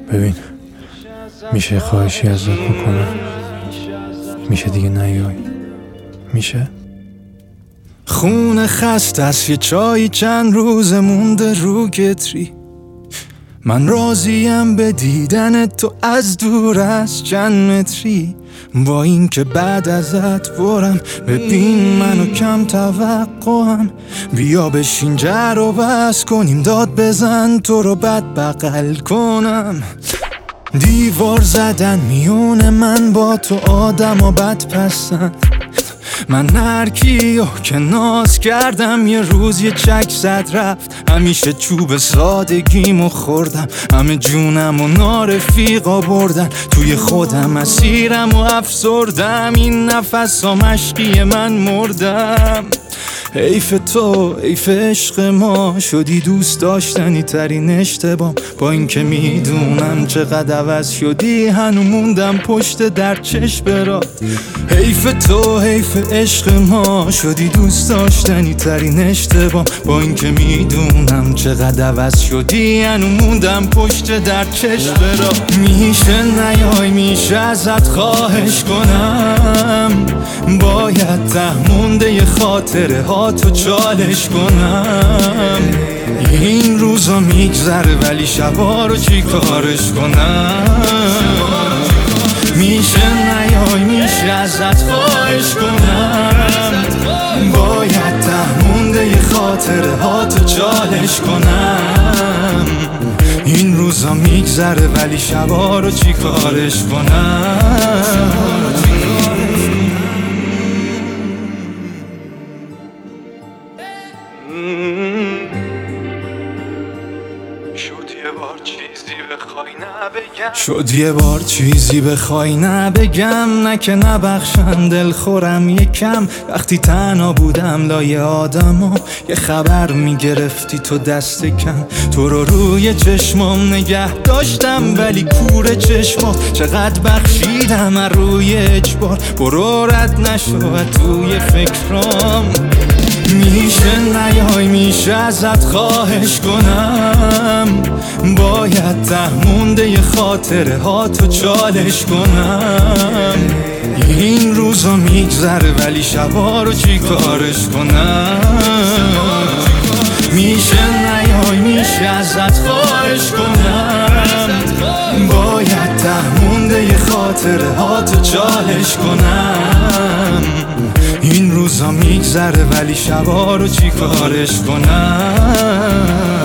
ببین، میشه خواهشی ازت بکنم؟ میشه دیگه نیای؟ میشه؟ خونه خسته است، یه چایی چند روز مونده رو کتری. من راضیم به دیدن تو از دور از چند متری. با این که بعد ازت برم، ببین منو کم توقعم. بیا بشین جر و بس کنیم، داد بزن تو رو بد بغل کنم. دیوار زدن میون من با تو آدم و بد پسند. من هرکیو که ناز کردم یه روز یه چک زد رفت. همیشه چوب سادگیمو خوردم، همه جونم و نارفیقا بردن. توی خودم اسیرم و افسردم، این نفس ها مشکی من مردم. حیف تو، حیف عشق ما، شدی دوست داشتنی ترین اشتباه. با این که میدونم چقدر عوض شدی، هنو موندم پشت در چشم برات. حیف تو، حیف عشق ما، شدی دوست داشتنی ترین اشتباه. با این که میدونم چقدر عوض شدی، هنو موندم پشت در چشم برات. میشه نیای؟ میشه ازت خواهش کنم؟ باید ته مونده ی خاطره ها تو چالش کنم. این روزا میگذره ولی شبا رو چی کارش کنم؟ میشه نیای؟ میشه ازت خواهش کنم؟ باید ته مونده ی خاطره ها تو چالش کنم. این روزا میگذره ولی شبا رو چی کارش کنم؟ شد یه بار چیزی بخوای نبگم، نه که نبخشم دل خورم یکم. وقتی تنها بودم لای آدما، یه خبر میگرفتی تو دست کم. تو رو روی چشمام نگه داشتم ولی کور چشما. چقدر بخشیدم از روی اجبار، برو رد نشو توی فکرام. میشه نیای؟ میشه ازت خواهش کنم؟ باید ته مونده ی خاطره ها تو چالش کنم. این روزا میگذره ولی شبا رو چی کارش کنم؟ میشه نیای؟ میشه ازت خواهش کنم؟ باید ته مونده ی خاطره ها تو چالش کنم. این روزا میگذره ولی شبا رو چی کارش کنم؟